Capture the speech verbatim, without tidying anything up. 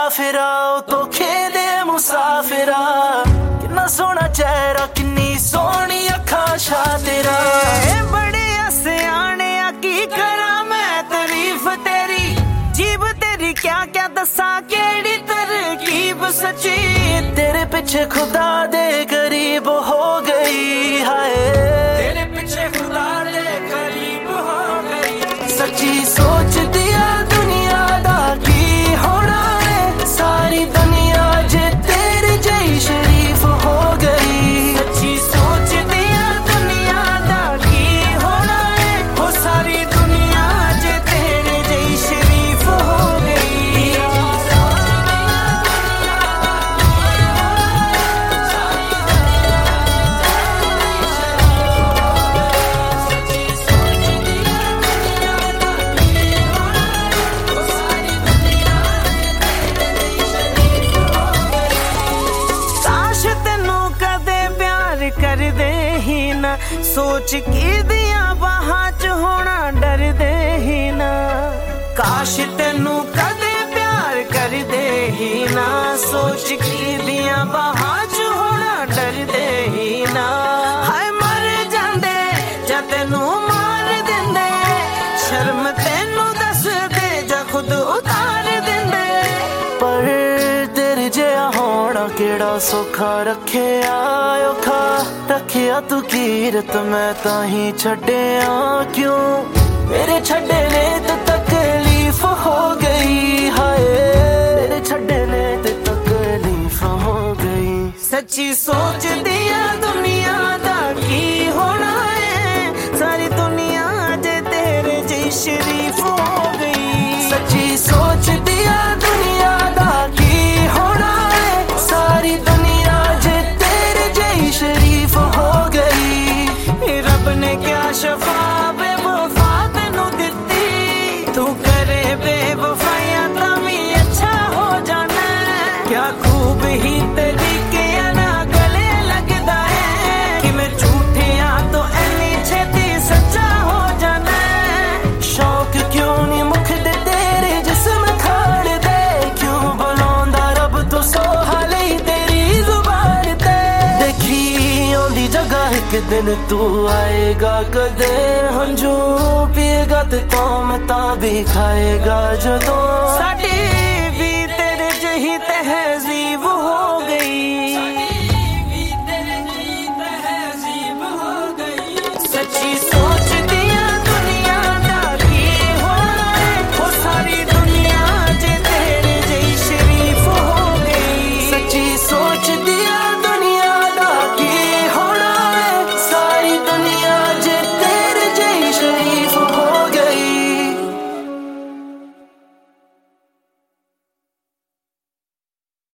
काफिरा धोखे दे मुसाफिरा किन्ना सोहना चेहरा किन्नी सोहनी अखां शा तेरा बड़े सियाने की करा मैं तारीफ तेरी जीब तेरी क्या क्या दसा केड़ी तरकीब सच्ची तेरे पीछे खुदा दे करीब हो गई हाय तेरे पीछे खुदा दे करीब हो गई सच्ची सोच दिया दुनिया दा की होना है सारी दुनिया जे तेरे जई शरीफ हो गई सच्ची सोच दिया दुनिया दा की होना है हो सारी दुनिया जे तेरे जई शरीफ हो गई कर दे ही ना सोच की दिया बाहां च होना डर दे ही ना काश तेनू कदे प्यार कर दे ही ना सोच की दिया बाहां च होना डर दे ही ना हाय मर जांदे जा तेनू मार दिंदे शर्म तेनू दस दे जा खुद उतार दिंदे पर तेरे जिहा होना केड़ा सौखा रखे औखा रखिया तू कीरत मैं ताही छड्डिया क्यों मेरे छड्डे ने तो तकलीफ हो गई हाय मेरे छड्डे ने तो तकलीफ हो गई सच्ची सोच दिया दुनिया दा की होना है सारी दुनिया जे तेरे जी शरीफ हो गई सच्ची सोच दिया दुनिया दा की होना है सारी दुनिया जे तेरे जी शरीफ हो गई रब ने क्या शफा बेवफा तेनू दित्ती तू करे बेवफाइयां तभी अच्छा हो जाना क्या खूब ही तरीके ना गले लगदा है कि मैं झूठिया तो ऐनी छेती सच्चा हो जाना शौक क्यों नहीं मुख दे तेरे जिस्म खाड़ दे क्यों बुलांदा रब तू सोहा लई तेरी जुबान ते देखी आंदी जगह एक दिन तू आएगा कदे हंझू पिएगा ते कौम ता भी खाएगा जदों साडी